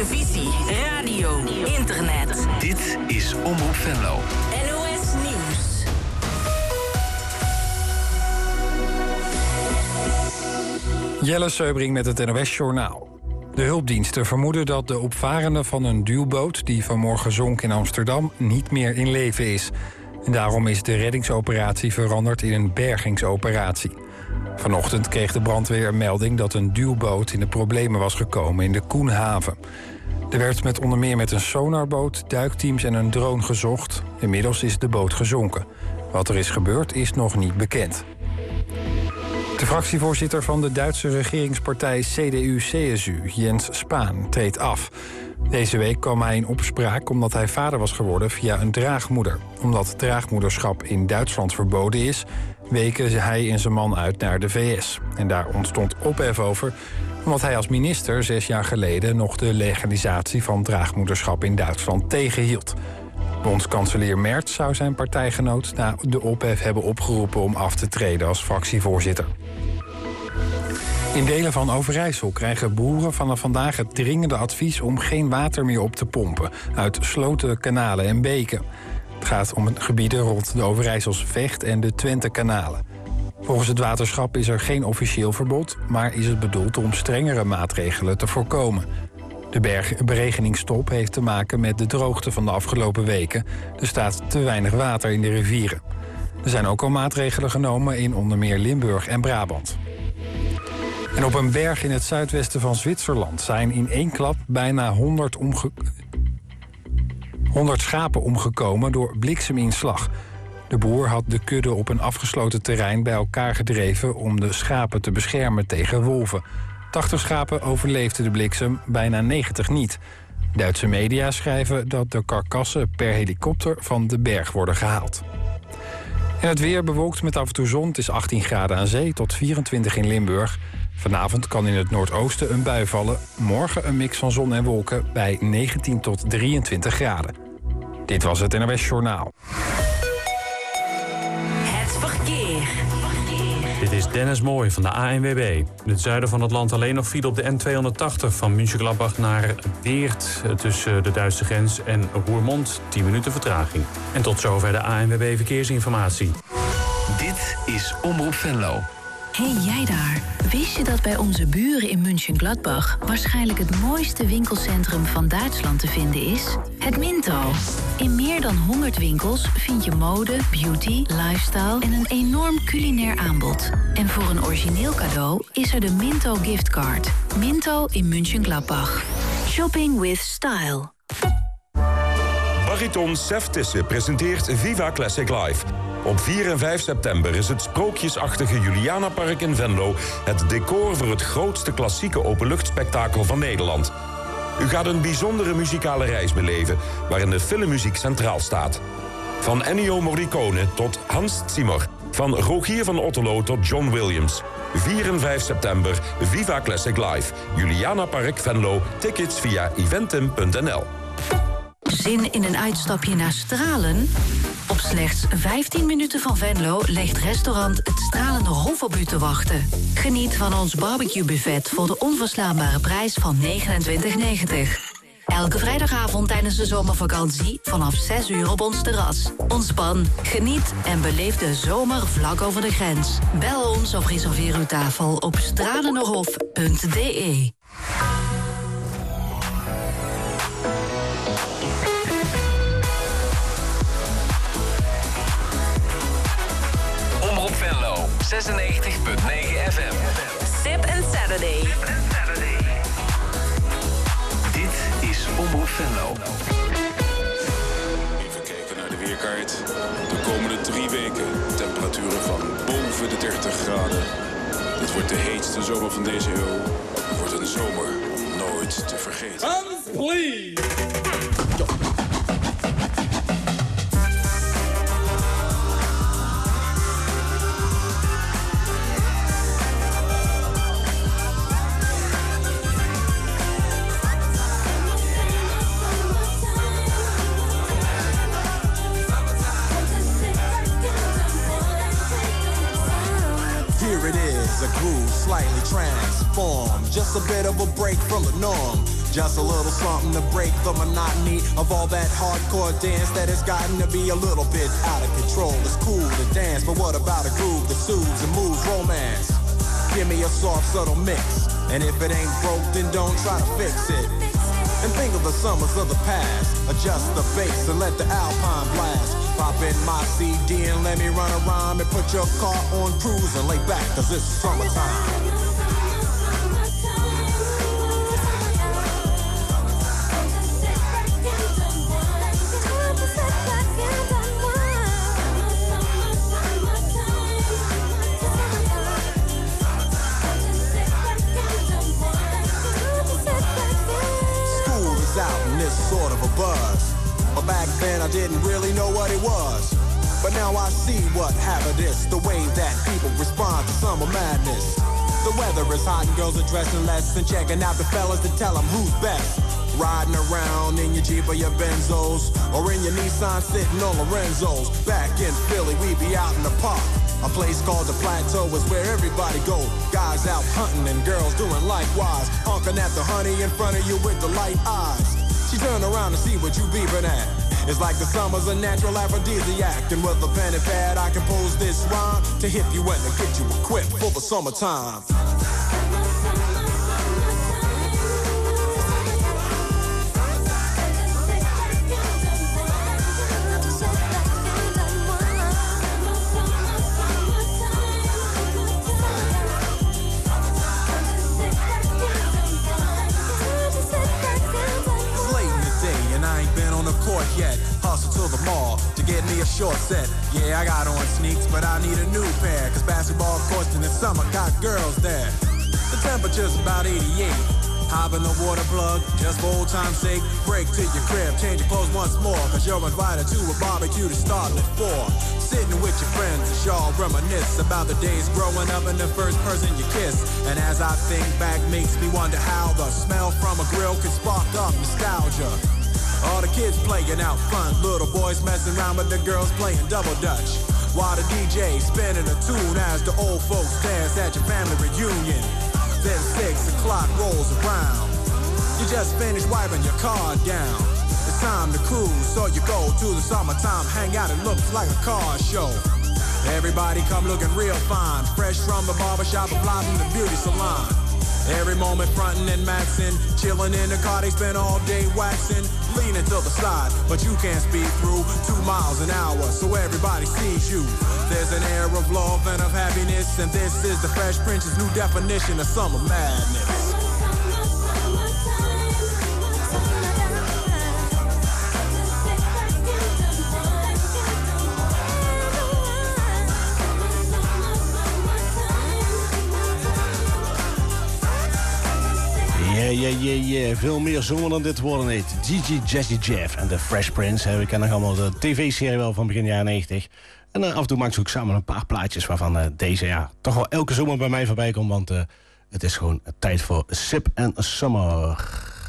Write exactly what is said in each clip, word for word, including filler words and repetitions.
televisie, radio, internet. Dit is Omroep Venlo. N O S Nieuws. Jelle Seubring met het N O S Journaal. De hulpdiensten vermoeden dat de opvarende van een duwboot die vanmorgen zonk in Amsterdam niet meer in leven is. En daarom is de reddingsoperatie veranderd in een bergingsoperatie. Vanochtend kreeg de brandweer een melding dat een duwboot in de problemen was gekomen in de Koenhaven. Er werd met onder meer met een sonarboot, duikteams en een drone gezocht. Inmiddels is de boot gezonken. Wat er is gebeurd is nog niet bekend. De fractievoorzitter van de Duitse regeringspartij C D U C S U, Jens Spahn, treedt af. Deze week kwam hij in opspraak omdat hij vader was geworden via een draagmoeder. Omdat draagmoederschap in Duitsland verboden is, weken hij en zijn man uit naar de V S. En daar ontstond ophef over, omdat hij als minister zes jaar geleden nog de legalisatie van draagmoederschap in Duitsland tegenhield. Bondskanselier Merz zou zijn partijgenoot na de ophef hebben opgeroepen om af te treden als fractievoorzitter. In delen van Overijssel krijgen boeren vanaf vandaag het dringende advies om geen water meer op te pompen uit sloten, kanalen en beken. Het gaat om gebieden rond de Overijsselse Vecht en de Twente-kanalen. Volgens het waterschap is er geen officieel verbod, maar is het bedoeld om strengere maatregelen te voorkomen. De berg- beregeningstop heeft te maken met de droogte van de afgelopen weken. Er staat te weinig water in de rivieren. Er zijn ook al maatregelen genomen in onder meer Limburg en Brabant. En op een berg in het zuidwesten van Zwitserland zijn in één klap bijna honderd, omge... honderd schapen omgekomen door blikseminslag. De boer had de kudde op een afgesloten terrein bij elkaar gedreven om de schapen te beschermen tegen wolven. tachtig schapen overleefden de bliksem, bijna negentig niet. Duitse media schrijven dat de karkassen per helikopter van de berg worden gehaald. En het weer bewolkt met af en toe zon. Het is achttien graden aan zee tot vierentwintig in Limburg. Vanavond kan in het noordoosten een bui vallen. Morgen een mix van zon en wolken bij negentien tot drieëntwintig graden. Dit was het N O S Journaal. Het verkeer. Dit is Dennis Mooij van de A N W B. In het zuiden van het land alleen nog file op de N tweehonderdtachtig... van München-Gladbach naar Weert tussen de Duitse grens en Roermond. tien minuten vertraging. En tot zover de A N W B Verkeersinformatie. Dit is Omroep Venlo. Hey jij daar, wist je dat bij onze buren in München-Gladbach waarschijnlijk het mooiste winkelcentrum van Duitsland te vinden is? Het Minto. In meer dan honderd winkels vind je mode, beauty, lifestyle en een enorm culinair aanbod. En voor een origineel cadeau is er de Minto giftcard. Minto in München-Gladbach. Shopping with style. Bariton Sef Tisse presenteert Viva Classic Live. Op vier en vijf september is het sprookjesachtige Julianapark in Venlo het decor voor het grootste klassieke openluchtspektakel van Nederland. U gaat een bijzondere muzikale reis beleven waarin de filmmuziek centraal staat. Van Ennio Morricone tot Hans Zimmer. Van Rogier van Otterlo tot John Williams. vier en vijf september Viva Classic Live. Julianapark Venlo. Tickets via eventim punt n l. Zin in een uitstapje naar Stralen? Op slechts vijftien minuten van Venlo legt restaurant Het Stralende Hof op u te wachten. Geniet van ons barbecuebuffet voor de onverslaanbare prijs van negenentwintig negentig. Elke vrijdagavond tijdens de zomervakantie vanaf zes uur op ons terras. Ontspan, geniet en beleef de zomer vlak over de grens. Bel ons of reserveer uw tafel op stralenderhof punt d e. Omroep Venlo, zesennegentig punt negen F M. Sip and Saturday. Dit is Omroep Venlo. Even kijken naar de weerkaart. De komende drie weken temperaturen van boven de dertig graden. Dit wordt de heetste zomer van deze eeuw. Het wordt een zomer nooit te vergeten. And please. Here it is, a groove slightly transformed. Just a bit of a break from the norm. Just a little something to break the monotony of all that hardcore dance that has gotten to be a little bit out of control. It's cool to dance, but what about a groove that soothes and moves romance? Give me a soft, subtle mix, and if it ain't broke, then don't try to fix it. And think of the summers of the past. Adjust the bass and let the Alpine blast. Pop in my C D and let me run a rhyme and put your car on cruise and lay back, cause it's summertime. Out in this sort of a buzz, but back then I didn't really know what it was. But now I see what happened is the way that people respond to summer madness. The weather is hot and girls are dressing less and checking out the fellas to tell them who's best. Riding around in your Jeep or your Benzos, or in your Nissan sitting on Lorenzo's. Back in Philly, we be out in the park. A place called the Plateau is where everybody go. Guys out hunting and girls doing likewise. Honking at the honey in front of you with the light eyes. She turn around to see what you beeping at. It's like the summer's a natural aphrodisiac. And with a pen and pad I compose this rhyme to hip you and to get you equipped for the summertime. Yet, hustle to the mall to get me a short set. Yeah, I got on sneaks, but I need a new pair, cause basketball courts in the summer got girls there. The temperature's about eighty-eight. Hop in the water plug, just for old time's sake. Break to your crib, change your clothes once more, cause you're invited to a barbecue to start at four. Sitting with your friends as y'all reminisce about the days growing up and the first person you kiss. And as I think back, makes me wonder how the smell from a grill can spark up nostalgia. All the kids playing out front, little boys messing around with the girls playing double dutch. While the D J spinning a tune as the old folks dance at your family reunion. Then six o'clock rolls around. You just finished wiping your car down. It's time to cruise, so you go to the summertime hangout. It looks like a car show. Everybody come looking real fine, fresh from the barbershop or fly from the beauty salon. Every moment frontin' and maxin', chillin' in the car, they spend all day waxin', leaning to the side, but you can't speed through two miles an hour, so everybody sees you. There's an air of love and of happiness, and this is the Fresh Prince's new definition of summer madness. Yeah, yeah, yeah, yeah. Veel meer zomer dan dit worden niet. Gigi, Jazzy Jeff en The Fresh Prince. We kennen nog allemaal de tv-serie wel van begin jaren negentig. En uh, af en toe maak ze ook samen een paar plaatjes waarvan uh, deze ja, toch wel elke zomer bij mij voorbij komt. Want uh, het is gewoon tijd voor Sip and Summer.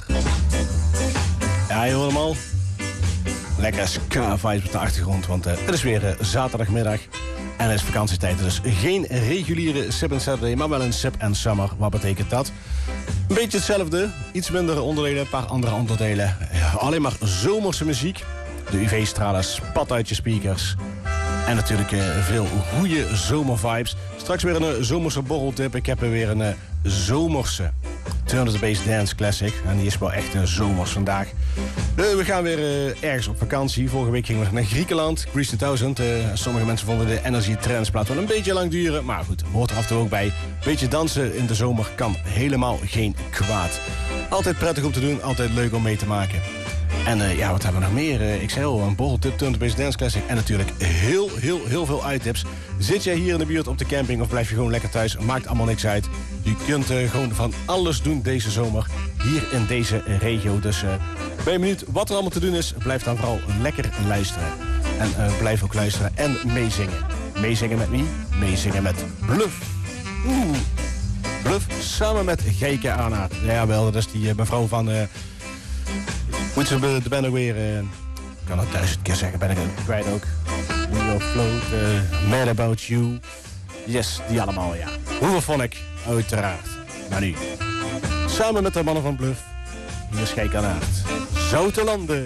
Ja, je hoort hem al. Lekker ska-vibes op de achtergrond, want uh, het is weer uh, zaterdagmiddag. En het is vakantietijd, dus geen reguliere Sip and Saturday, maar wel een Sip and Summer. Wat betekent dat? Een beetje hetzelfde, iets minder onderdelen, een paar andere onderdelen. Ja, alleen maar zomerse muziek. De U V-stralen spat uit je speakers. En natuurlijk uh, veel goede zomervibes. Straks weer een uh, zomerse borreltip. Ik heb er weer een uh, zomerse tweehonderd Bass Dance Classic. En die is wel echt uh, zomers vandaag. Uh, we gaan weer uh, ergens op vakantie. Vorige week gingen we naar Griekenland, Greece tweeduizend. Uh, sommige mensen vonden de Energy Trance plaat wel een beetje lang duren. Maar goed, hoort er af en toe ook bij. Beetje dansen in de zomer kan helemaal geen kwaad. Altijd prettig om te doen, altijd leuk om mee te maken. En uh, ja, wat hebben we nog meer? Uh, ik zei al, een borreltip, tweehonderd Bass Dance Classic. En natuurlijk heel, heel, heel veel iTips. Zit jij hier in de buurt op de camping of blijf je gewoon lekker thuis? Maakt allemaal niks uit. Je kunt uh, gewoon van alles doen deze zomer. Hier in deze regio. Dus uh, ben je benieuwd wat er allemaal te doen is? Blijf dan vooral lekker luisteren. En uh, blijf ook luisteren en meezingen. Meezingen met wie? Meezingen met Bluff. Oeh. Bluff samen met Geike Anna. Ja, wel, dat is die uh, mevrouw van... Uh, Moet ze de band ook weer... Uh, ik kan het duizend keer zeggen, ben ik het kwijt ook. We Will Float, uh, Mad About You. Yes, die allemaal, ja. Hoeveel vond ik? Uiteraard. Maar nu, samen met de mannen van Bluff, Hier is Gijs Kanaert. Zoute landen.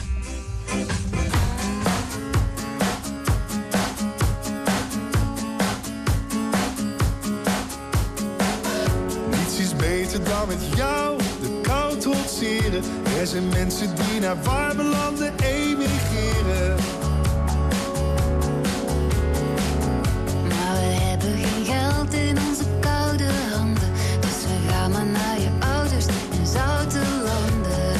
Niets is beter dan met jou de kou trotseren. Er zijn mensen die naar warme landen emigreren. Maar we hebben geen geld in onze koude handen, dus we gaan maar naar je ouders in zoute landen.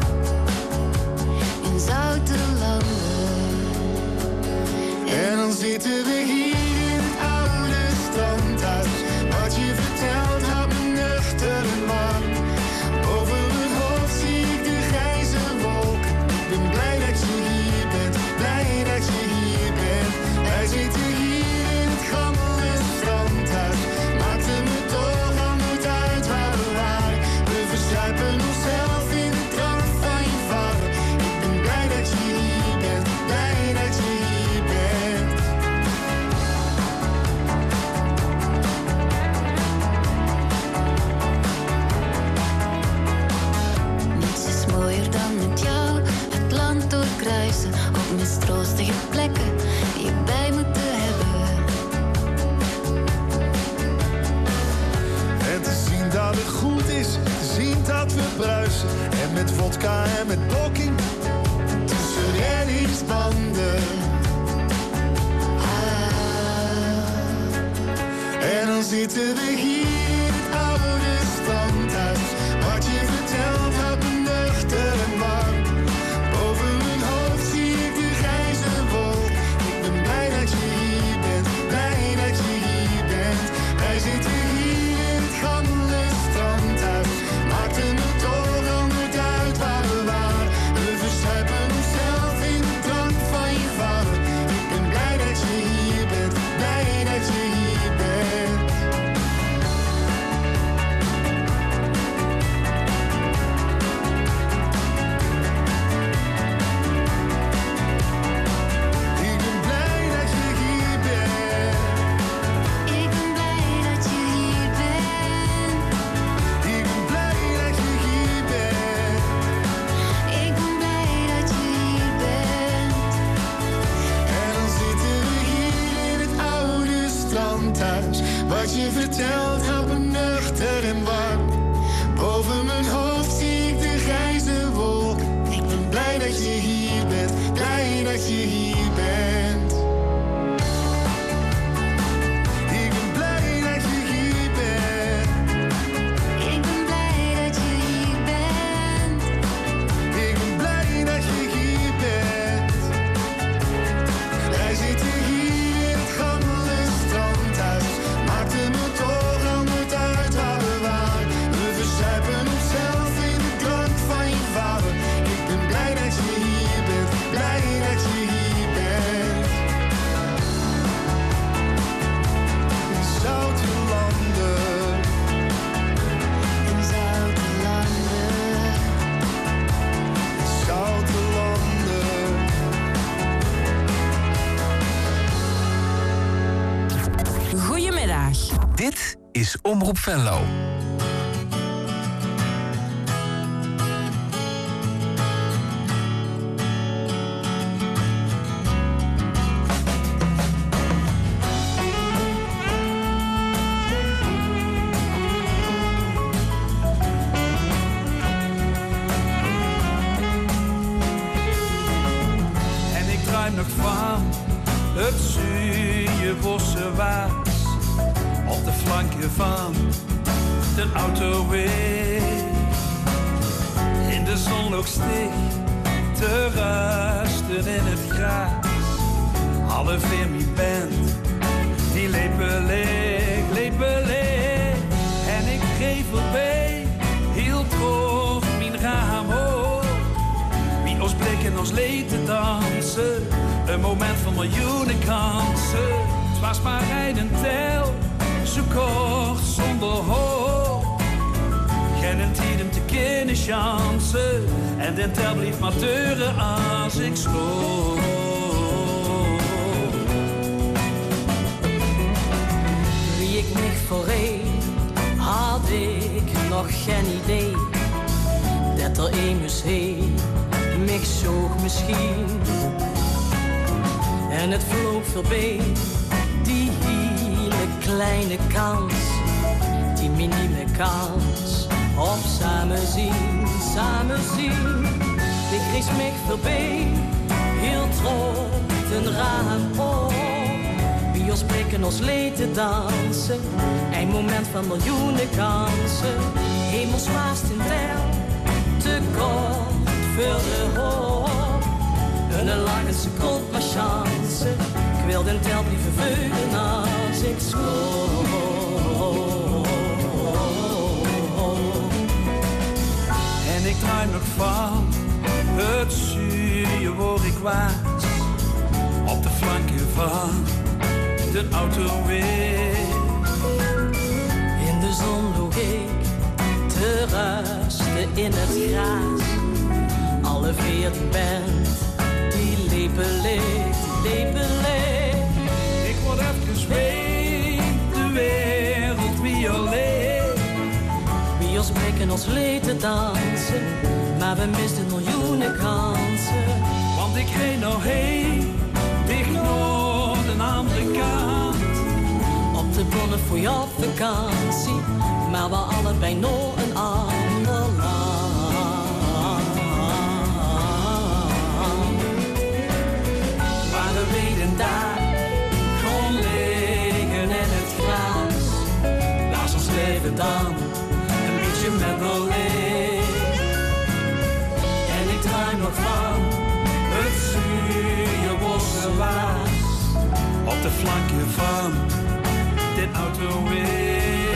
In zoute landen. En dan zitten we hier in het oude strandhuis. Wat je vertelt houdt me nuchter en warm. Over mijn hoofd zie ik de grijze wolken. Ik ben blij dat je hier bent, blij dat je hier bent. Wij zitten hier in het gammele strandhuis. Maakt het me toch al niet uit waar we waren. We verzuipen onszelf in de drank van je vader. Ik ben blij dat je hier bent, blij dat je hier bent. Niets is mooier dan met jou het land doorkruisen, op mistroostige plekken die je bij moeten hebben. En te zien dat het goed is, te zien dat we bruisen. En met vodka en met blokking tussen reddingsbanden. Ah. En dan zitten we hier in het oude strandhuis. Wat je vertelt houdt me nuchter en warm. Boven mijn hoofd zie ik de grijze wolk. Ik ben blij dat je hier bent, blij dat je hier bent. Wij zitten hier in het gammele strandhuis. Maakt het me toch al niet uit waar we waren. We verzuipen onszelf in de drank van je vader. Ik ben blij dat je hier bent, blij dat je hier bent. Ik ben blij dat je hier bent. Ik ben blij dat je hier bent. Ik ben blij dat je hier bent. Ik ben blij dat je hier bent. En dan zitten we hier in het oude strandhuis. Wat je vertelt houdt me nuchter en warm. Boven mijn hoofd zie ik de grijze wolk. Ik ben blij dat je hier bent, blij dat je hier bent. Ik ben blij dat je hier bent. Ik ben blij dat je hier bent. Ik ben blij dat je hier bent. Wij zitten hier in het gammele strandhuis. Maakt het me toch al niet uit waar we waren. We verzuipen onszelf in de drank van je vader. Ik ben blij dat je hier bent, blij dat je hier bent. In zoute landen. In zoute landen. Zoute landen. Goedemiddag. Dit is Omroep Venlo. En ik druim nog van het zuur bossenwaas op de flanken van de autoweg. In de zon nog stig te rusten in het gras. Alle Fermi band die lepen leeg, lepen leeg. En ik greep voorbij, heel kort mijn raam hoog. Wie ons blikken ons leed te dansen, een moment van miljoenen kansen. Het was maar rijden tel, zo kort zonder hoop. Geen tijd om te kennen chansen, en den tel blieft maar deuren als ik sloop. Wie ik mich voorheen, had ik nog geen idee. Dat dat er emus heen mij zoog misschien. En het vloog voorbij, die hele kleine kans, die minieme kans op samen zien, samen zien. Ik kreeg mij voorbij, heel trots een raam op. Wie ons spreken ons leed te dansen, een moment van miljoenen kansen. Hemelsmaast in tel, te kort voor de hoop. Een lange seconde maar chance, ik wil den tel blijven veulen als ik school. En ik draai nog van het zuur waar ik was, op de flanken van de auto weer. In de zon loog ik te rusten in het gras. Alle veertien bent, die lepen leeg, die lepen leeg. Ik word even weet, de wereld wie alleen. Wie ons spreken ons leed te dansen, maar we misten miljoenen kansen. Want ik reed nog heen, dicht naar de andere kant. Op de bonnen voor je op vakantie, maar we allebei nog een ander land. Waar we weten daar, gewoon liggen in het gras. Laat ons leven dan, een beetje met alleen. En ik draai nog van het zure bossen waas, op de flanken van dit autoweg.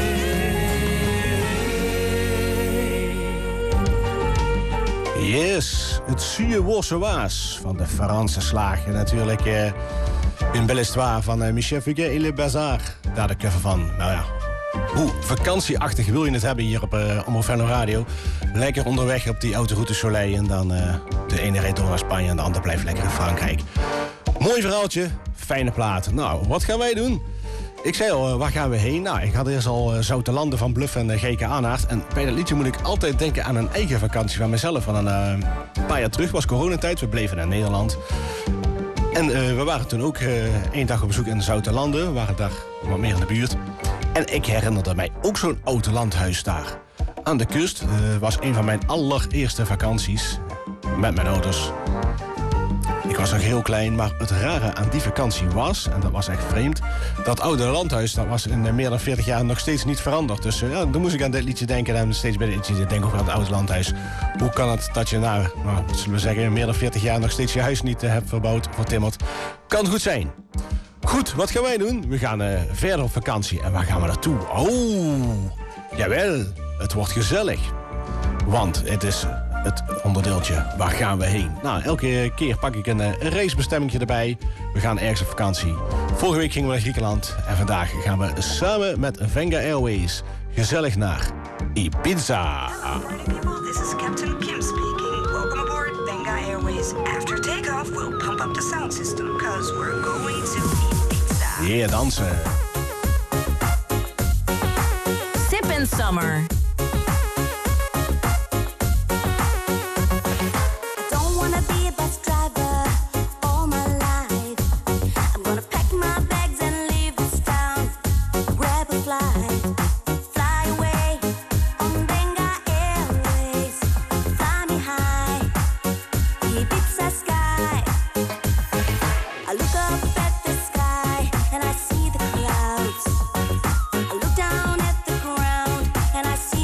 Yes, het Zuurwosse Waas van de Franse slaag. En natuurlijk uh, een belle histoire van uh, Michel Fugain et Le Bazar. Daar de cover van. Nou ja, hoe vakantieachtig wil je het hebben hier op uh, Omroep Venlo Radio? Lekker onderweg op die autoroute Soleil. En dan uh, de ene rijdt door naar Spanje en de ander blijft lekker in Frankrijk. Mooi verhaaltje, fijne plaat. Nou, wat gaan wij doen? Ik zei al, uh, waar gaan we heen? Nou, ik had eerst al uh, Zoutelanden van Bluff en uh, G K Aanhaard. En bij dat liedje moet ik altijd denken aan een eigen vakantie van mezelf. Van een uh, paar jaar terug was coronatijd, we bleven in Nederland. En uh, we waren toen ook uh, één dag op bezoek in Zoutelanden. We waren daar wat meer in de buurt. En ik herinnerde mij ook zo'n oud landhuis daar. Aan de kust uh, was een van mijn allereerste vakanties met mijn ouders. Ik was nog heel klein, maar het rare aan die vakantie was, en dat was echt vreemd, dat oude landhuis, dat was in meer dan veertig jaar nog steeds niet veranderd. Dus uh, ja, dan moest ik aan dit liedje denken en steeds bij dit liedje denken over het oude landhuis. Hoe kan het dat je nou, nou zullen we zeggen, meer dan veertig jaar nog steeds je huis niet uh, hebt verbouwd of vertimmerd? Kan goed zijn. Goed, wat gaan wij doen? We gaan uh, verder op vakantie. En waar gaan we naartoe? Oh, jawel, het wordt gezellig. Want het is het onderdeeltje, waar gaan we heen? Nou, elke keer pak ik een, een reisbestemmingje erbij. We gaan ergens op vakantie. Vorige week gingen we naar Griekenland. En vandaag gaan we samen met Venga Airways gezellig naar Ibiza. This is Captain Kim speaking. Welcome aboard Venga Airways. After takeoff, we'll pump up the sound system, because we're going to Ibiza. Yeah, dansen. Sip and Summer. And I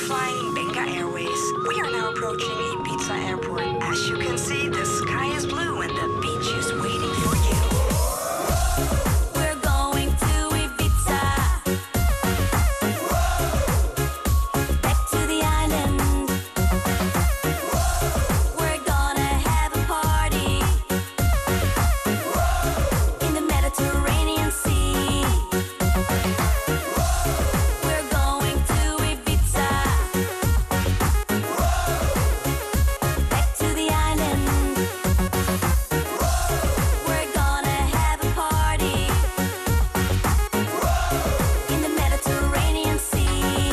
flying Benga Airways. We are now approaching Ibiza Airport. As you can see, the sky is blue and the beach is waiting for you. We're going to Ibiza. Back to the island. We're gonna have a party in the Mediterranean Sea. We're going to Ibiza. Back to the island. We're gonna have a party in the Mediterranean Sea.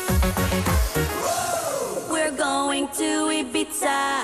We're going to Ibiza.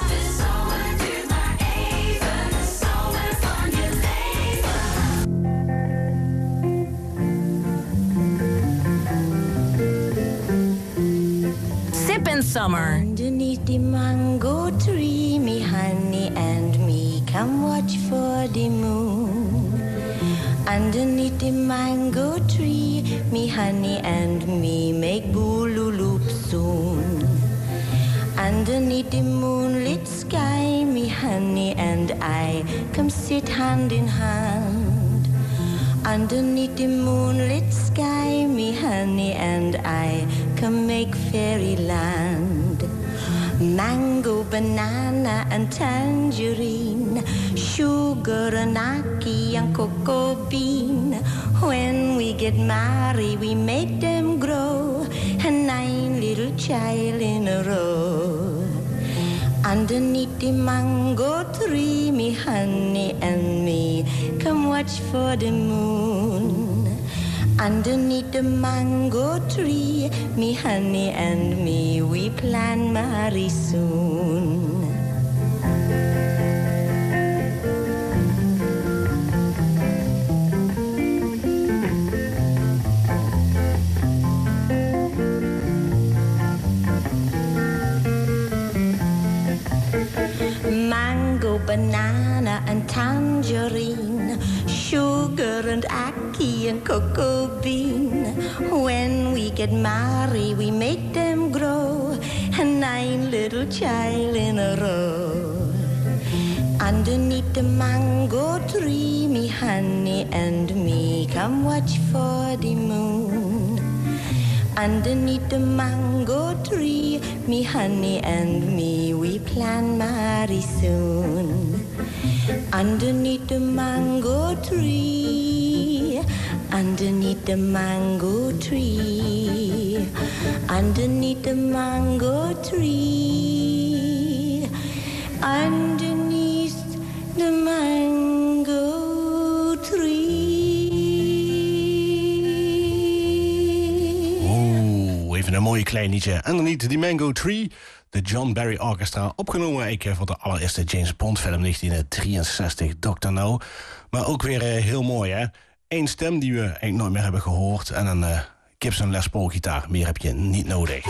Sippin' Summer. Underneath the mango tree, me honey and me come watch for the moon. Underneath the mango tree, me honey and me make boolooloop soon. Underneath the moonlit sky, me honey and I come sit hand in hand. Underneath the moonlit sky, me honey and I come make fairyland. Mango, banana and tangerine, sugar and ackee and cocoa bean. When we get married, we make them grow, and nine little child in a row. Underneath the mango tree, me honey and me come watch for the moon. Underneath the mango tree, me honey and me, we plan marry soon. Mango, banana and tangerine, sugar and ackee and cocoa bean. When we get married, we make them grow, and nine little child in a row. Underneath the mango tree, me honey and me come watch for the moon. Underneath the mango tree, me honey and me, we plan marry soon. Underneath the mango tree, underneath the mango tree, underneath the mango tree, underneath the mango tree. Even een mooi klein liedje. Underneath the Mango Tree, de John Barry Orchestra. Opgenomen ik voor de allereerste James Bond film negentien drieënzestig, doctor No. Maar ook weer uh, heel mooi, hè. Eén stem die we eigenlijk nooit meer hebben gehoord. En een uh, Gibson Les Paul gitaar. Meer heb je niet nodig.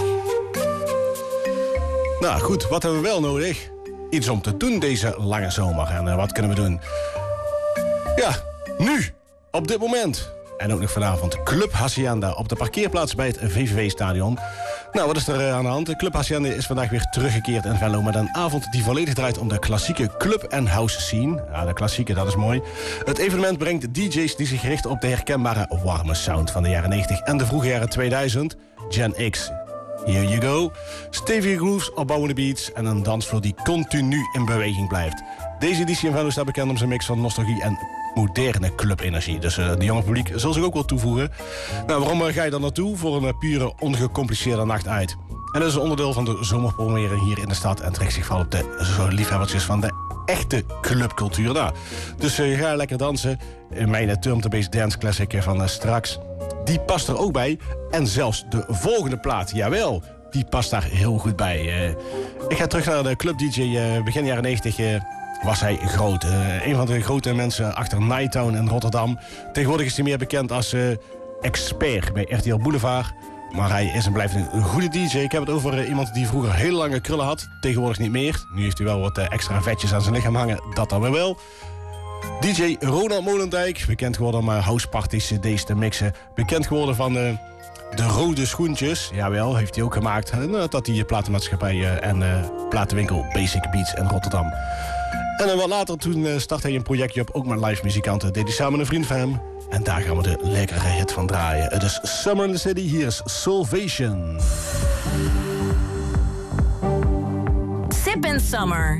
Nou goed, wat hebben we wel nodig? Iets om te doen deze lange zomer. En uh, wat kunnen we doen? Ja, nu, op dit moment. En ook nog vanavond Club Hacienda op de parkeerplaats bij het V V V-stadion. Nou, wat is er aan de hand? Club Hacienda is vandaag weer teruggekeerd in Venlo met een avond die volledig draait om de klassieke club- en house scene. Ja, de klassieke, dat is mooi. Het evenement brengt D J's die zich richten op de herkenbare warme sound van de jaren negentig en de vroege jaren tweeduizend. Gen X. Here you go. Stevige grooves, opbouwende beats en een dansvloer die continu in beweging blijft. Deze editie in Venlo staat bekend om zijn mix van nostalgie en moderne clubenergie. Dus uh, de jonge publiek zal zich ook wel toevoegen. Nou, waarom uh, ga je dan naartoe? Voor een uh, pure, ongecompliceerde nacht uit. En dat is een onderdeel van de zomerpromovering hier in de stad en trekt zich vooral op de zo liefhebbertjes van de echte clubcultuur. Nou, dus uh, ga lekker dansen. In mijn uh, turn-to-bass dance classic van uh, straks. Die past er ook bij. En zelfs de volgende plaat, jawel, die past daar heel goed bij. Uh, ik ga terug naar de club D J uh, begin jaren negentig. Uh, was hij groot. Uh, een van de grote mensen achter Nighttown in Rotterdam. Tegenwoordig is hij meer bekend als uh, expert bij R T L Boulevard. Maar hij is en blijft een goede D J. Ik heb het over uh, iemand die vroeger hele lange krullen had. Tegenwoordig niet meer. Nu heeft hij wel wat uh, extra vetjes aan zijn lichaam hangen. Dat dan weer wel. D J Ronald Molendijk. Bekend geworden om uh, houseparties, cd's te mixen. Bekend geworden van uh, De Rode Schoentjes. Jawel, heeft hij ook gemaakt. Uh, dat die platenmaatschappij uh, en uh, platenwinkel Basic Beats in Rotterdam. En uh, wat later toen uh, startte hij een projectje op, ook met live muzikanten. Deed hij samen een vriend van hem. En daar gaan we de lekkere hit van draaien. Het is Summer in the City, hier is Salvation. Sip and Summer.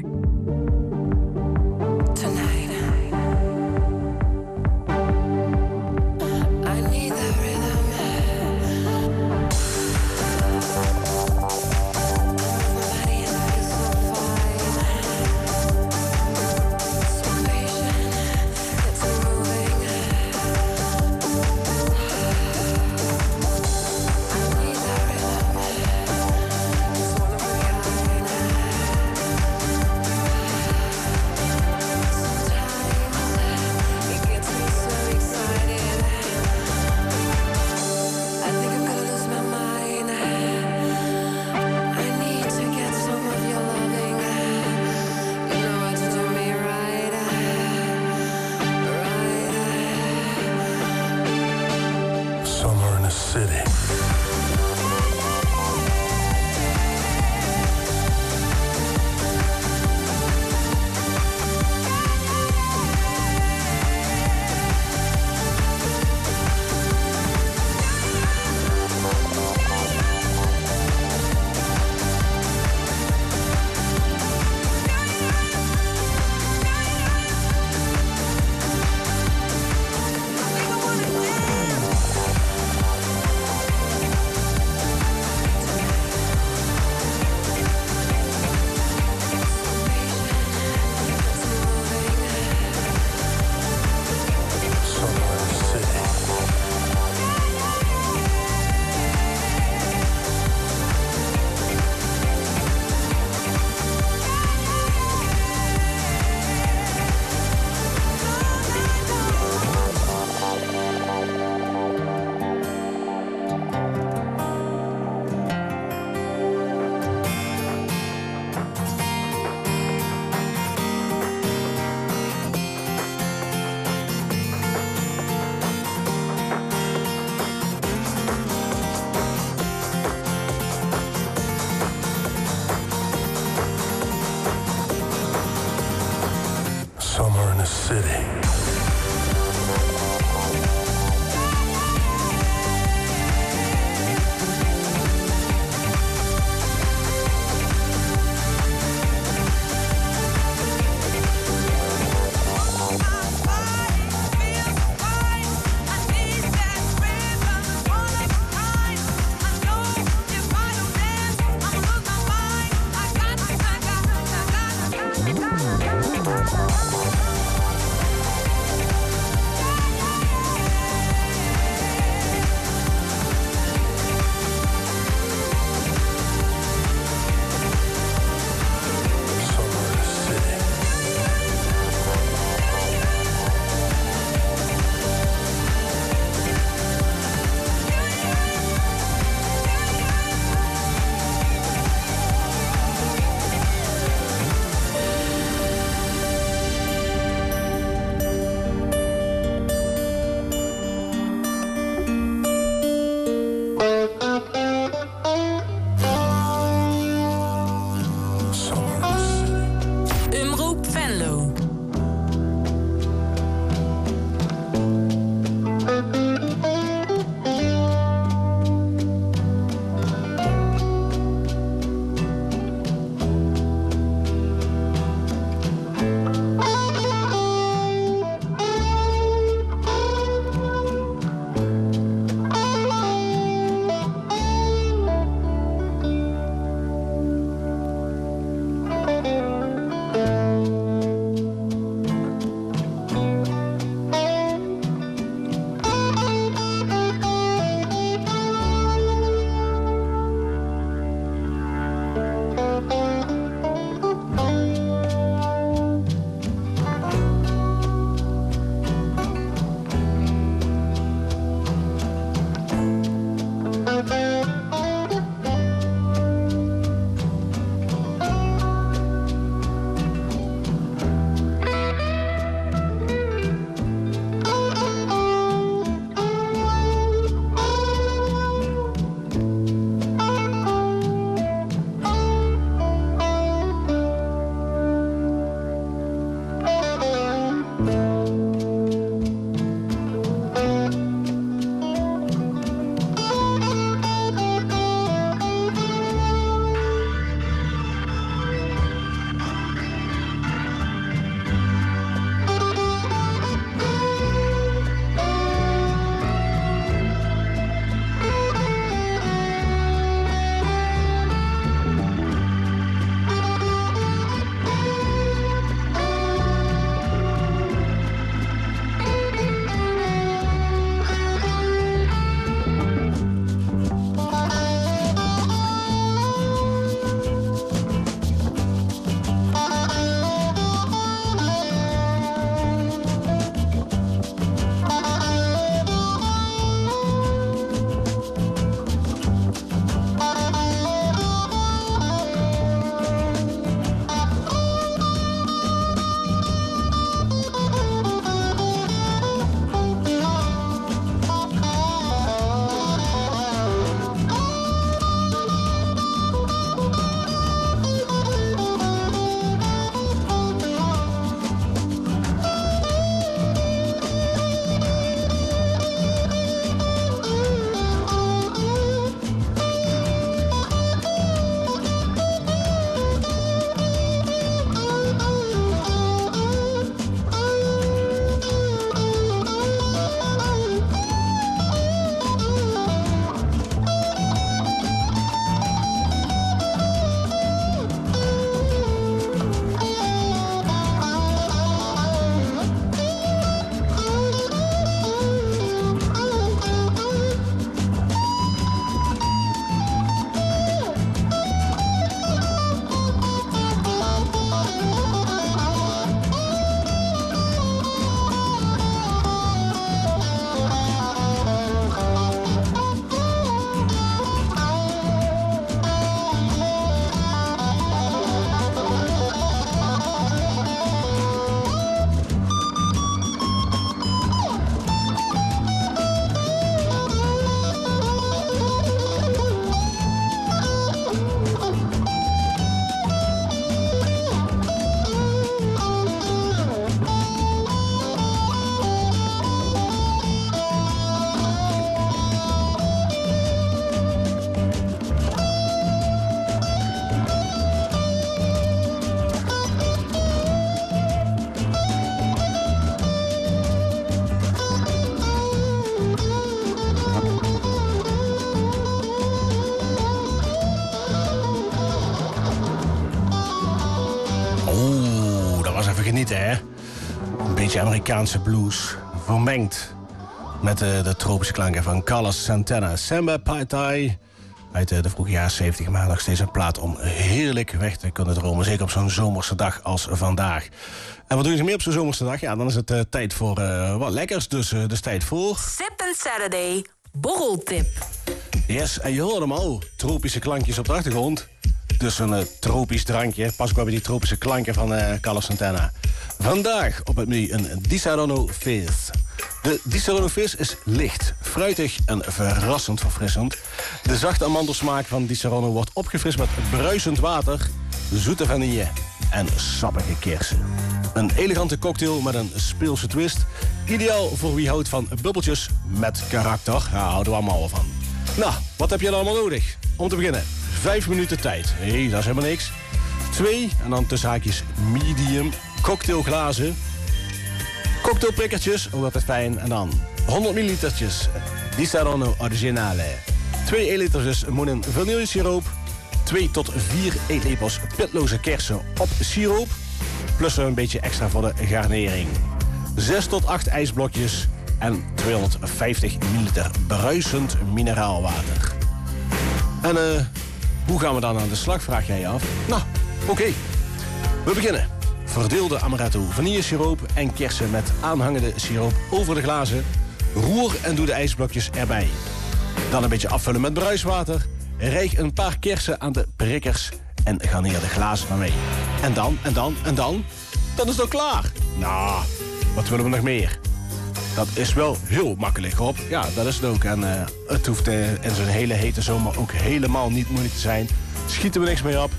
genieten, hè? Een beetje Amerikaanse blues, vermengd met de, de tropische klanken van Carlos Santana. Samba Pai Tai uit de, de vroege jaren zeventig, maar nog steeds een plaat om heerlijk weg te kunnen dromen. Zeker op zo'n zomerse dag als vandaag. En wat doen ze meer op zo'n zomerse dag? Ja, dan is het uh, tijd voor uh, wat lekkers, dus, uh, dus tijd voor... Sip and Saturday, borreltip. Yes, en je hoort hem al. Tropische klankjes op de achtergrond. Dus een uh, tropisch drankje. Pas ook bij die tropische klanken van uh, Carlos Santana. Vandaag op het menu een Di Saronno Fizz. De Di Saronno Fizz is licht, fruitig en verrassend verfrissend. De zachte amandelsmaak van Di Saronno wordt opgefrist met bruisend water, zoete vanille en sappige kersen. Een elegante cocktail met een speelse twist. Ideaal voor wie houdt van bubbeltjes met karakter. Ja, houden we allemaal van. Nou, wat heb je dan allemaal nodig? Om te beginnen, vijf minuten tijd. Hé, hey, dat is helemaal niks. Twee, en dan tussen haakjes medium, cocktailglazen. Cocktailprikkertjes, ook altijd fijn. En dan honderd millilitertjes Di Saronno Originale. Twee eetlitertjes Monin vanillesiroop. Twee tot vier eetlepels pitloze kersen op siroop. Plus een beetje extra voor de garnering. Zes tot acht ijsblokjes en tweehonderdvijftig milliliter bruisend mineraalwater. En uh, hoe gaan we dan aan de slag, vraag jij je af? Nou, oké. Okay. We beginnen. Verdeel de amaretto vanillesiroop en kersen met aanhangende siroop over de glazen. Roer en doe de ijsblokjes erbij. Dan een beetje afvullen met bruiswater. Rijg een paar kersen aan de prikkers en garneer de glazen ermee. En dan, en dan, en dan, dan is het ook klaar. Nou, wat willen we nog meer? Dat is wel heel makkelijk, Rob. Ja, dat is het ook. En uh, het hoeft uh, in zo'n hele hete zomer ook helemaal niet moeilijk te zijn. Schieten we niks mee op.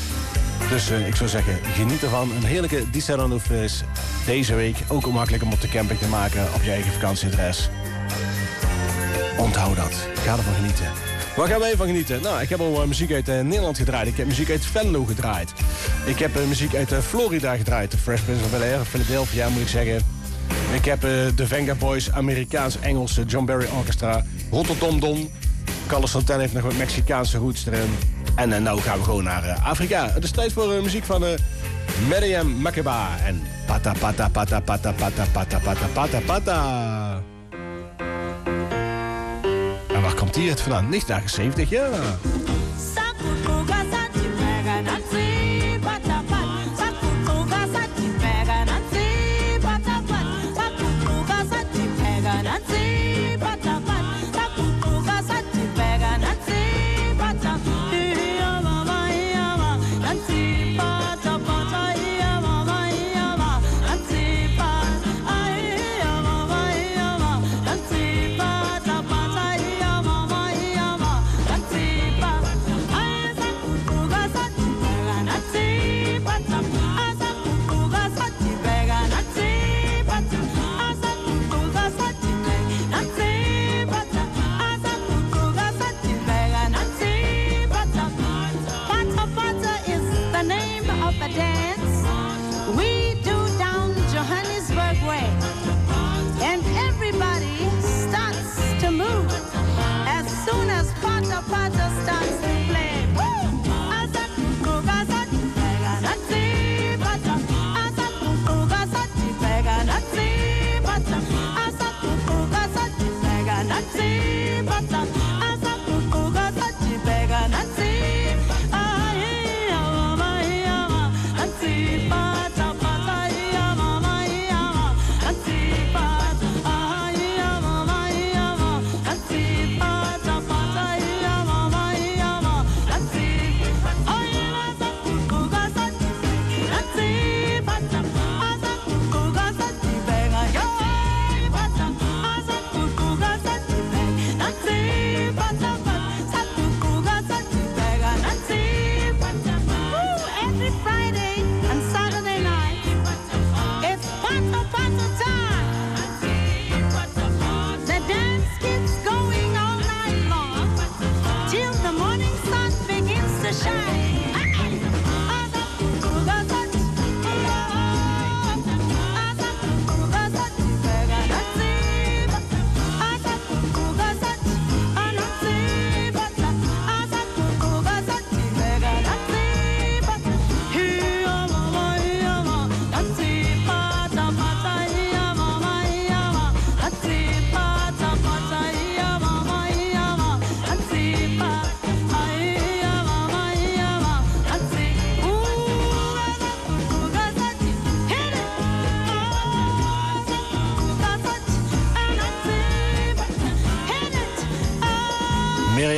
Dus uh, ik zou zeggen, geniet ervan. Een heerlijke Di Saronno Fizz deze week. Ook makkelijk om op de camping te maken op je eigen vakantieadres. Onthoud dat. Ga ervan genieten. Waar gaan wij van genieten? Nou, ik heb al uh, muziek uit uh, Nederland gedraaid. Ik heb muziek uit Venlo gedraaid. Ik heb uh, muziek uit uh, Florida gedraaid. De Fresh Prince of Bel-Air, Philadelphia moet ik zeggen. Ik heb uh, de Venga Boys, Amerikaans-Engels, John Barry Orchestra, Rotterdam Don. Carlos Santana heeft nog wat Mexicaanse roots erin. En uh, nou gaan we gewoon naar uh, Afrika. Het is tijd voor uh, muziek van uh, Miriam Makeba en Pata Pata Pata Pata Pata Pata Pata Pata Pata. En waar komt die het vandaan? Niet jaren zeventig, ja.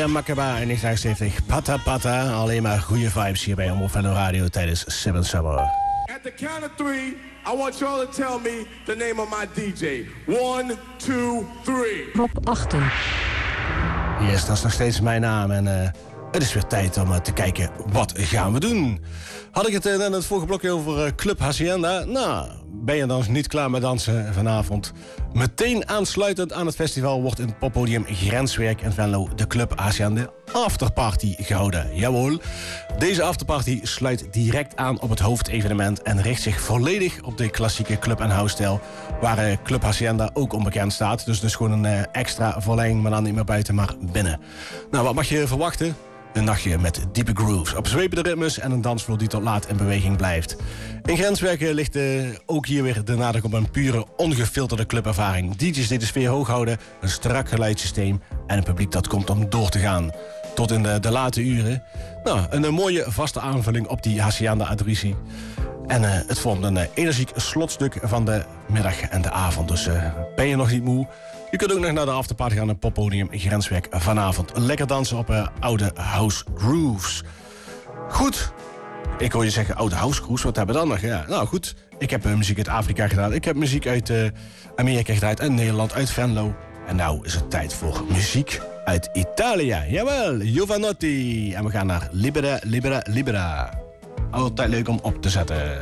Miriam Makeba in negentien zeventig. Pata Pata. Alleen maar goede vibes hier bij Omroep Venlo Radio tijdens Seven Summer. At the count of three, I want y'all to tell me the name of my D J. One, two, three. Rob Achten. Yes, dat is nog steeds mijn naam en uh, het is weer tijd om uh, te kijken wat gaan we doen. Had ik het uh, net in het vorige blokje over uh, Club Hacienda? Nou, ben je dan niet klaar met dansen vanavond? Meteen aansluitend aan het festival wordt in het poppodium Grenswerk in Venlo de Club Hacienda Afterparty gehouden. Jawel, deze afterparty sluit direct aan op het hoofdevenement en richt zich volledig op de klassieke club- en house-stijl, waar uh, Club Hacienda ook onbekend staat. Dus dus gewoon een uh, extra verlenging, maar dan niet meer buiten, maar binnen. Nou, wat mag je verwachten? Een nachtje met diepe grooves, opzwepende ritmes en een dansvloer die tot laat in beweging blijft. In Grenswerken ligt uh, ook hier weer de nadruk op een pure, ongefilterde clubervaring. D J's die de sfeer hoog houden, een strak geluidssysteem en een publiek dat komt om door te gaan. Tot in de, de late uren. Nou, een, een mooie vaste aanvulling op die Hacienda-adoratie. En uh, het vormt een uh, energiek slotstuk van de middag en de avond. Dus uh, ben je nog niet moe? Je kunt ook nog naar de afterparty gaan in het poppodium Grenswerk vanavond. Lekker dansen op uh, oude house grooves. Goed. Ik hoor je zeggen oude house grooves, wat hebben we dan nog? Ja, nou goed, ik heb uh, muziek uit Afrika gedaan. Ik heb muziek uit uh, Amerika gedraaid, uit Nederland, uit Venlo. En nou is het tijd voor muziek uit Italië. Jawel, Jovanotti. En we gaan naar Libera, Libera, Libera. Altijd leuk om op te zetten.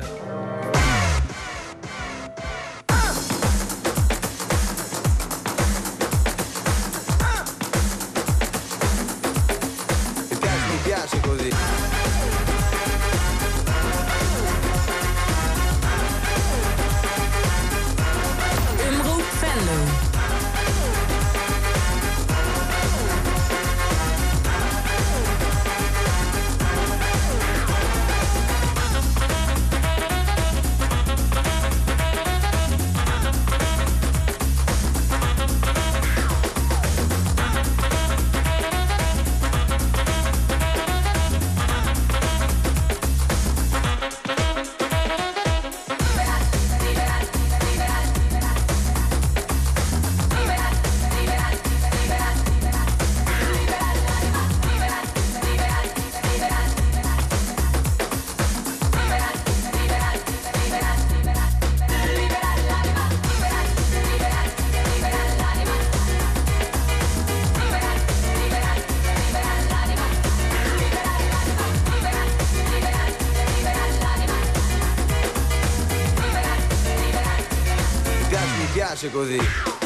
Così.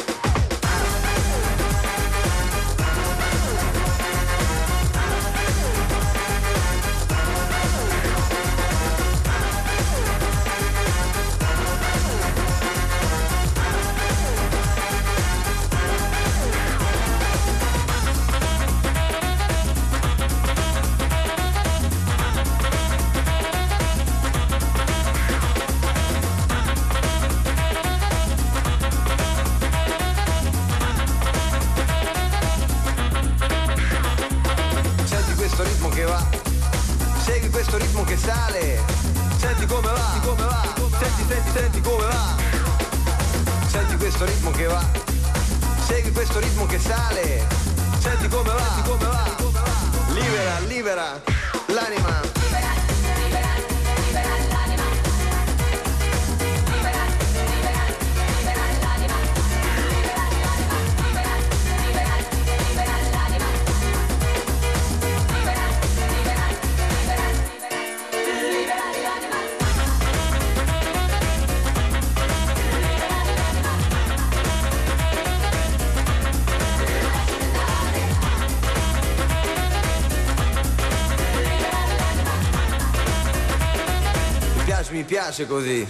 Mi piace così.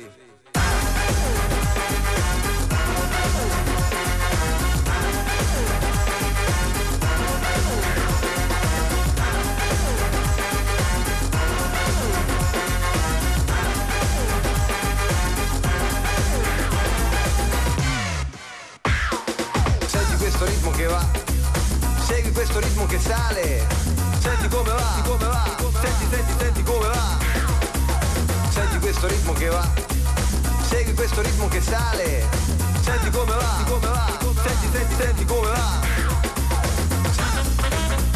Senti questo ritmo che va, segui questo ritmo che sale, senti come va, come va, senti, senti, senti come va. Senti questo ritmo che va, segui questo ritmo che sale, senti come va, come va, senti, senti, senti come va.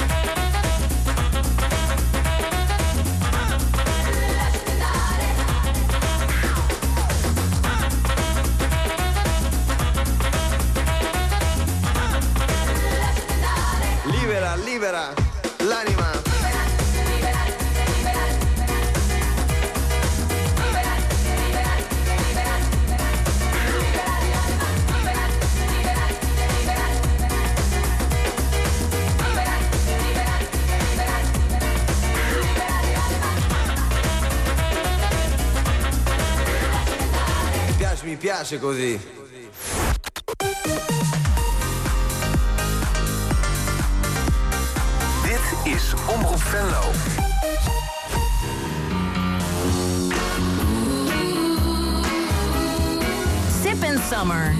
piace così. Dit is Omroep Venlo. Sip and Summer.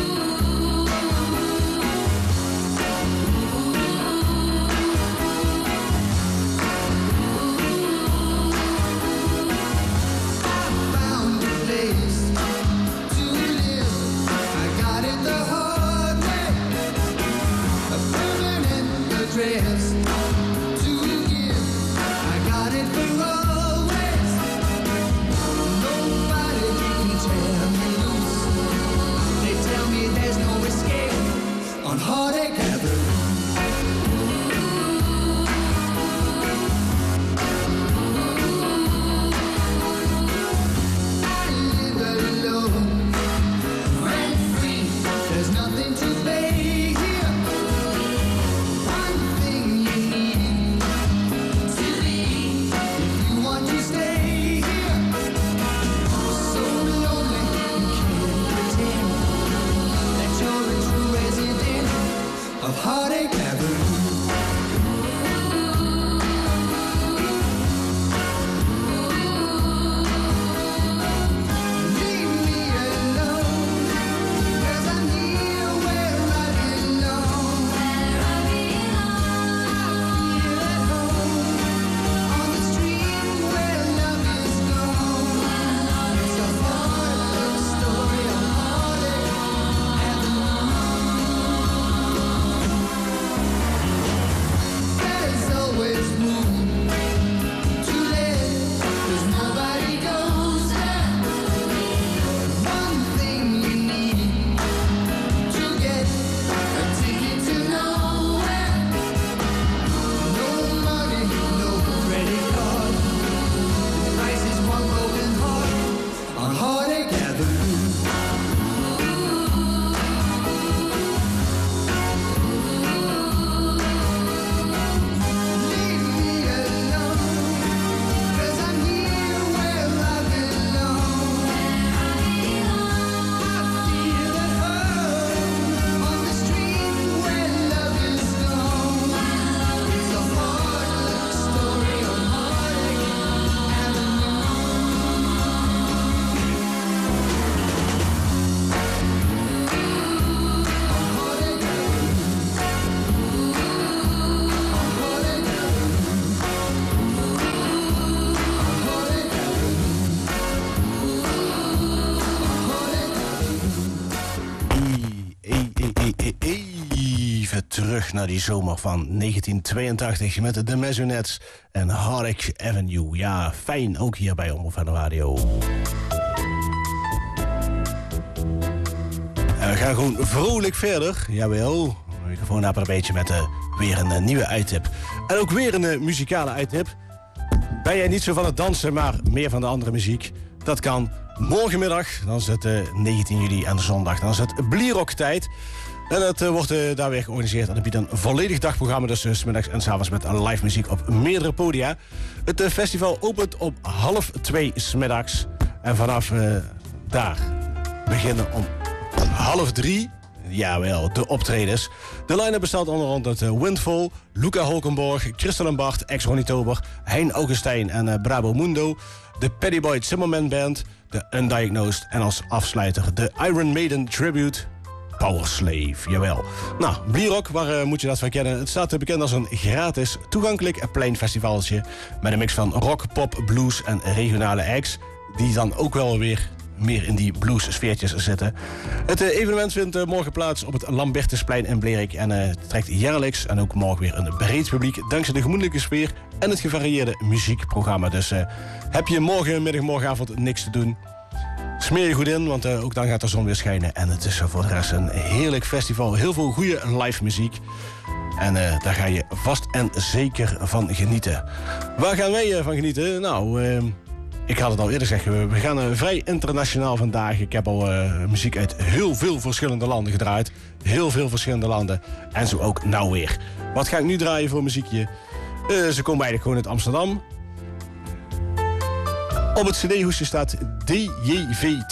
Terug naar die zomer van negentien tweeëntachtig met de Maisonettes en Heartache Avenue. Ja, fijn, ook hier bij Omroep van de Radio. En we gaan gewoon vrolijk verder. Jawel, microfoon een beetje met uh, weer een uh, nieuwe uittip. En ook weer een uh, muzikale uittip. Ben jij niet zo van het dansen, maar meer van de andere muziek? Dat kan morgenmiddag, dan is het uh, negentien juli en zondag. Dan is het Blierok tijd. En het uh, wordt uh, daar weer georganiseerd. En het biedt een volledig dagprogramma. Dus uh, 's middags en 's avonds met een live muziek op meerdere podia. Het uh, festival opent op half twee 's middags. En vanaf uh, daar beginnen om half drie. Jawel, de optredens. De line-up bestaat onder andere uit uh, Windfall, Luca Holkenborg, Christel en Bart, ex-Ronnie Tober, Hein Augustijn en uh, Brabo Mundo. De Paddy Boy Zimmerman Band, de Undiagnosed en als afsluiter de Iron Maiden Tribute. Powerslave, jawel. Nou, Blierok, waar uh, moet je dat van kennen? Het staat bekend als een gratis, toegankelijk pleinfestivaltje met een mix van rock, pop, blues en regionale acts, die dan ook wel weer meer in die blues-sfeertjes zitten. Het uh, evenement vindt uh, morgen plaats op het Lambertusplein in Blerik en uh, trekt jaarlijks en ook morgen weer een breed publiek dankzij de gemoedelijke sfeer en het gevarieerde muziekprogramma. Dus uh, heb je morgenmiddag, morgenavond niks te doen, smeer je goed in, want uh, ook dan gaat de zon weer schijnen. En het is uh, voor de rest een heerlijk festival. Heel veel goede live muziek. En uh, daar ga je vast en zeker van genieten. Waar gaan wij uh, van genieten? Nou, uh, ik had het al eerder zeggen. We gaan uh, vrij internationaal vandaag. Ik heb al uh, muziek uit heel veel verschillende landen gedraaid. Heel veel verschillende landen. En zo ook nou weer. Wat ga ik nu draaien voor muziekje? Uh, ze komen eigenlijk gewoon uit Amsterdam. Op het cd-hoesje staat D J V T.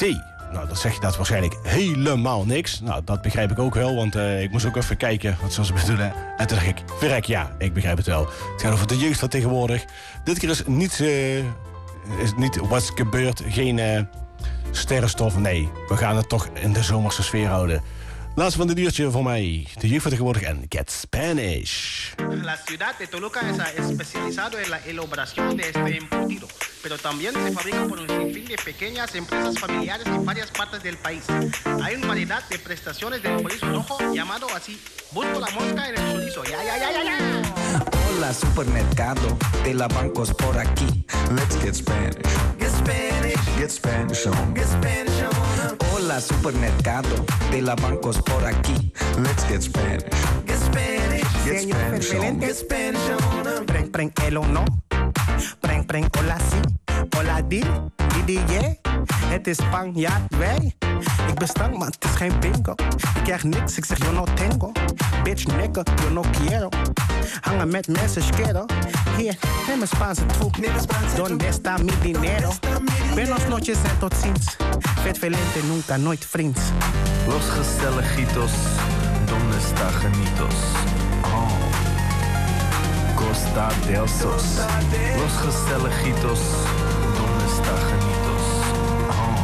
Nou, dat zeg je dat waarschijnlijk helemaal niks. Nou, dat begrijp ik ook wel, want uh, ik moest ook even kijken wat ze bedoelen. En toen dacht ik, verrek, ja, ik begrijp het wel. Het gaat over de jeugd van tegenwoordig. Dit keer is niet, uh, is niet wat gebeurt, geen uh, sterrenstof. Nee, we gaan het toch in de zomerse sfeer houden. Laatste van dit uurtje voor mij. De jeugd van tegenwoordig en Get Spanish. La ciudad de Toluca es especializado en la elaboración de este embutido, pero también se fabrica por un sinfín de pequeñas empresas familiares en varias partes del país. Hay una variedad de prestaciones del chorizo rojo llamado así. Busco la mosca en el chorizo. Ya, ya, ya, ya, ya. Hola, supermercado de la bancos por aquí. Let's get Spanish. Get Spanish. Get Spanish on. Get Spanish on. Hola, supermercado de la bancos por aquí. Let's get Spanish. Get Spanish. Get Spanish on. Get Spanish on. Preng, preng, el o no. Preng, preng, hola, si. Hola, di. Di, di, yeah. Het is Spanjaard, wij. Ik ben stank, maar het is geen bingo. Ik krijg niks, ik zeg yo no tengo. Bitch, nigga, yo no quiero. Hangen met mensen, schero. Hier, neem een Spaanse troep. Donde está mi dinero? Buenos noches en tot ziens. Vet velente, nunca, nooit vriends. Los gezelligitos, donde está genitos? Oh. Costa del Sos. Los gezelligitos, donde está genitos? Oh.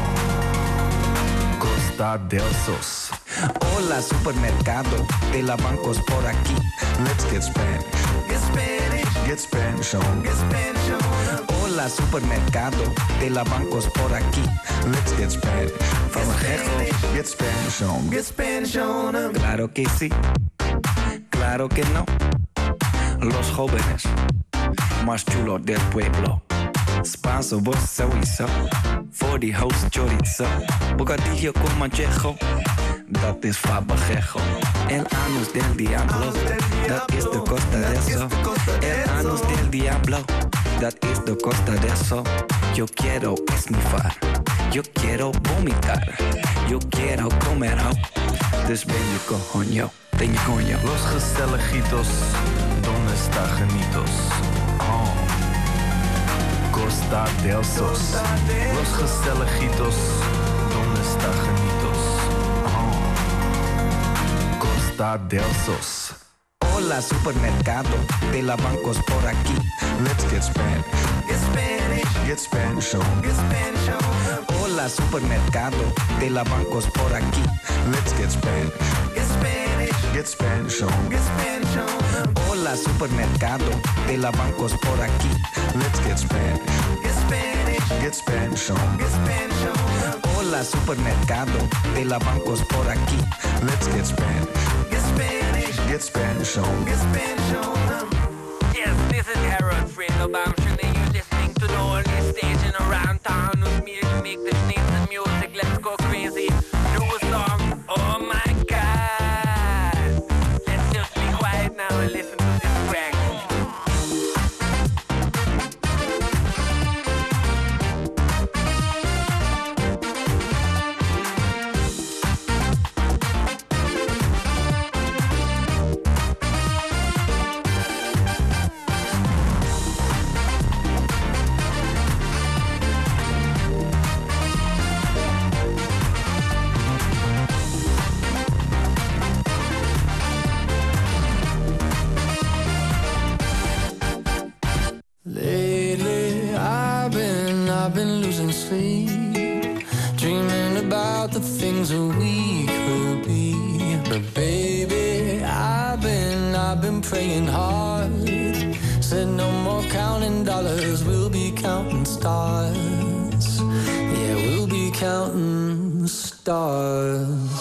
Costa del Sos. Hola, supermercado de la bancos por aquí. Let's get Spanish. Get Spanish. Get Spanish on. Get Spanish on. Hola, supermercado de la bancos por aquí. Let's get Spanish. Vamos, get Spanish on. Get Spanish on. Claro que sí. Claro que no. Los jóvenes más chulos del pueblo. Spanso, vos sowieso. Voor die host chorizo. Bocadillo con manchejo. Dat is fabajejo. El anus del diablo. Dat is de costa de eso. El anus del diablo. Dat is de costa de eso. Yo quiero esnifar. Yo quiero vomitar. Yo quiero comer ho. Dus ben je coño. Ben je coño. Los gezelligitos. Donde está genitos? Oh. Costa del Sos. Los gezelligitos. Donde está genitos? Oh. Costa del Sos. Hola, supermercado de la bancos por aquí. Let's get Spanish. Get Spanish. Get Spanish on. Get Spanish on. Hola, supermercado de la bancos por aquí. Let's get Spanish. Get Spanish. Get Spanish on. Get Spanish on. Hola, supermercado de la bancos por aquí. Let's get Spanish. Get Spanish. Get Spanish on. Get Spanish on. Hola, supermercado de la bancos por aquí. Let's get Spanish. Get Spanish. Get Spanish on. Get Spanish on. Yes, this is Harold Friend of Amsterdam, and you're listening to the only station around town with me to make the sneaks and music. Let's go crazy. Do a song. Oh my God. Let's just be quiet now and listen to this track. Lately, I've been, I've been losing sleep, dreaming about the things that we could be. But baby, I've been, I've been praying hard. Said no more counting dollars, we'll be counting stars. Yeah, we'll be counting stars.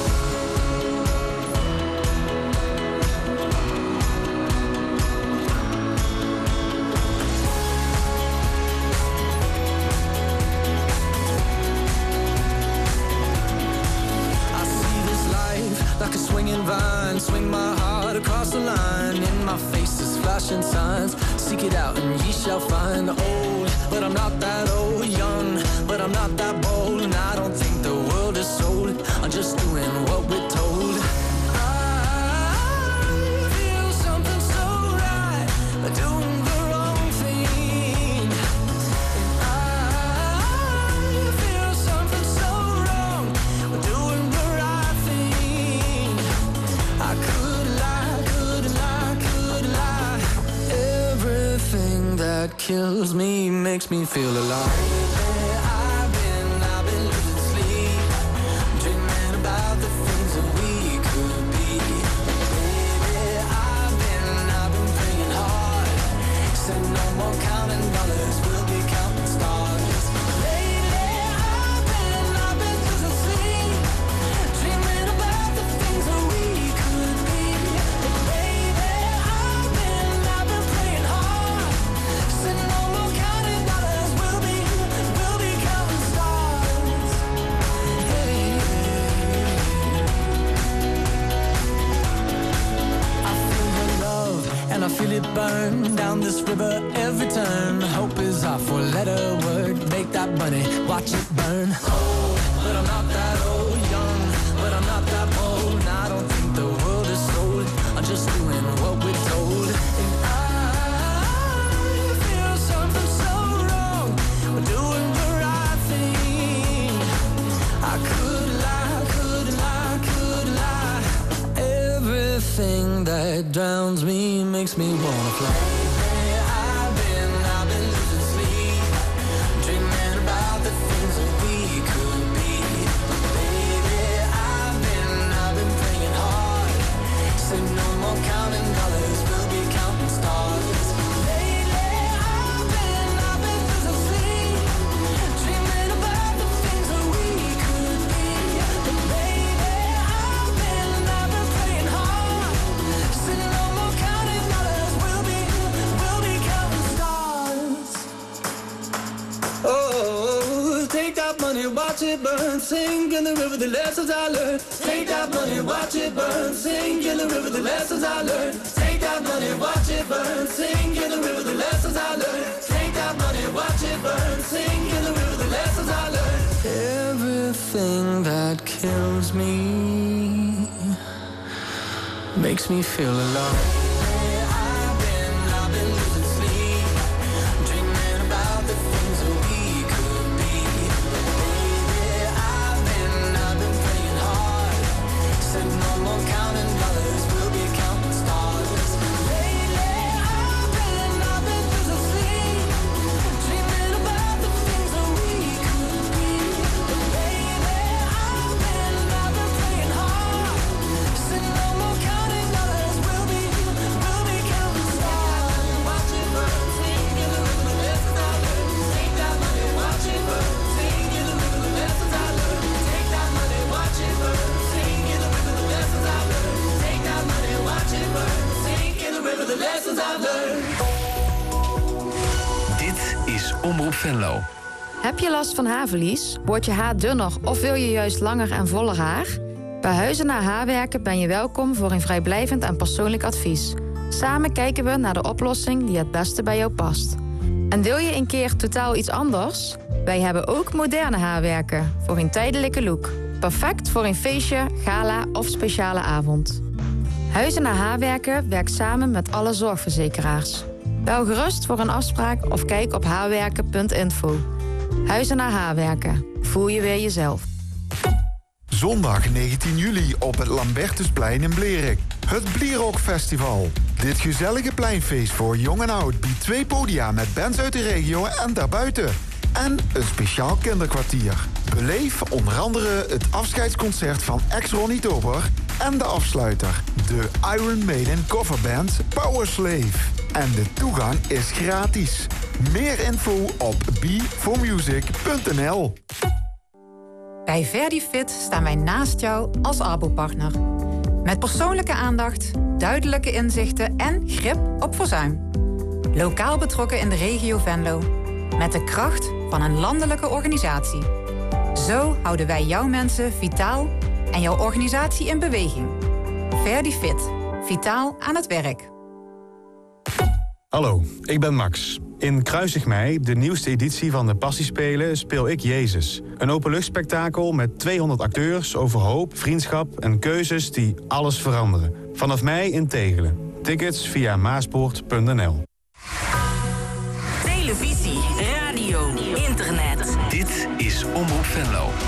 Like a swinging vine, swing my heart across the line. In my face is flashing signs. Seek it out and ye shall find. Old, but I'm not that old. Young, but I'm not that bold. And I don't think the world is sold. I'm just doing what we're told. I feel something so right, doing the wrong thing. And I feel something so right. kills me, makes me feel alive. I've been, I've been losing sleep, dreaming about the things that we could be. Baby, I've been, I've been praying hard, said no more counting dollars, we'll be counting stars. Lately, I've been, I've been losing sleep, dreaming about the things that we could be. Baby, I've been, I've been praying hard, said no more counting dollars, we'll be, we'll be counting stars. Hey. I feel the love and I feel it burn down this river every turn. Hope is our four-letter word. Make that money, watch it burn. Old, but I'm not that old. Young, but I'm not that bold. And I don't think the world is sold. I'm just doing what we're told. And I feel something so wrong. We're doing the right thing. I could lie, could lie, could lie. Everything that drowns me makes me wanna fly. I've been, I've been losing sleep, dreaming about the things that we could be. Baby, I've been, I've been praying hard, said no more counting dollars, we'll be counting stars. Lately, I've been, I've been losing sleep, dreaming about the things that we could be. Baby, I've been, I've been praying hard, said no more counting dollars, we'll be, we'll be counting stars. Oh, take that money, watch it burn, sing in the river the lessons I learned. Take that money, watch it burn, sing in the river the lessons I learned. Take that money, watch it burn, sing in the river the lessons I learned. Take that money, watch it burn, sing in the river the lessons I learned. Everything that kills me makes me feel alive. I've been, I've been losing sleep, dreaming about the things that we could be. Baby, I've been, I've been praying hard, said no more counting dollars, we'll be counting stars. Lately, I've been, I've been losing sleep, dreaming about the things that we could be. Baby, I've been, I've been praying hard, said no more counting dollars, we'll be, we'll be counting stars. Watch it burn, sing in the river the lessons I learned. Take that money, watch it burn, sing in the river the lessons I learned. Take that money, watch it burn, sing in the river the lessons I learned. Take that money, watch it burn, sing in the river the lessons I learned. Dit is Omroep Venlo. Heb je last van haarverlies? Wordt je haar dunner of wil je juist langer en voller haar? Bij Huizenaar Haarwerken ben je welkom voor een vrijblijvend en persoonlijk advies. Samen kijken we naar de oplossing die het beste bij jou past. En wil je een keer totaal iets anders? Wij hebben ook moderne haarwerken voor een tijdelijke look. Perfect voor een feestje, gala of speciale avond. Huizenaar Haarwerken werkt samen met alle zorgverzekeraars. Bel gerust voor een afspraak of kijk op haarwerken punt info. Huizenaar Haarwerken. Voel je weer jezelf. Zondag negentien juli op het Lambertusplein in Blerik. Het Blierok Festival. Dit gezellige pleinfeest voor jong en oud biedt twee podia met bands uit de regio en daarbuiten. En een speciaal kinderkwartier. Beleef onder andere het afscheidsconcert van ex-Ronnie Tober en de afsluiter, de Iron Maiden coverband Powerslave. En de toegang is gratis. Meer info op b four music punt n l. Bij Verdifit staan wij naast jou als Arbo-partner. Met persoonlijke aandacht, duidelijke inzichten en grip op verzuim. Lokaal betrokken in de regio Venlo. Met de kracht van een landelijke organisatie. Zo houden wij jouw mensen vitaal en jouw organisatie in beweging. Verdifit. Vitaal aan het werk. Hallo, ik ben Max. In Kruisig Mei, de nieuwste editie van de Passiespelen, speel ik Jezus. Een openluchtspektakel met tweehonderd acteurs over hoop, vriendschap en keuzes die alles veranderen. Vanaf mei in Tegelen. Tickets via maaspoort punt n l. Televisie, radio, internet. Dit is Omroep Venlo.